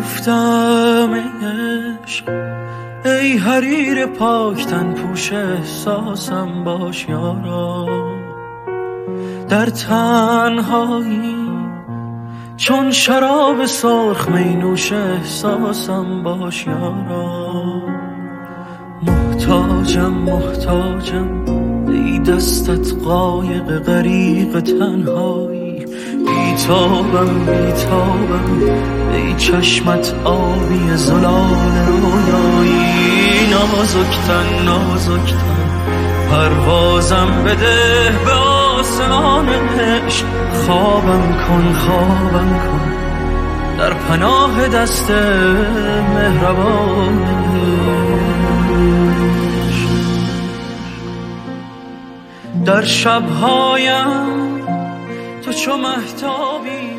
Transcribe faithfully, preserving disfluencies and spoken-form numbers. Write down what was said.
کوفتم ای عشق، ای حریر پاکتن پوش احساسم باش یارا. در تنهایی چون شراب سرخ می نوش احساسم باش یارا. محتاجم محتاجم ای دستت قایق غریق تنهایی، بیتابم بیتابم ای چشمت آبی زلال رویایی. نازکتن نازکتن پروازم بده به آسمان عشق، خوابم کن خوابم کن در پناه دست مهربان عشق. در شبهایم تو چو مهتابی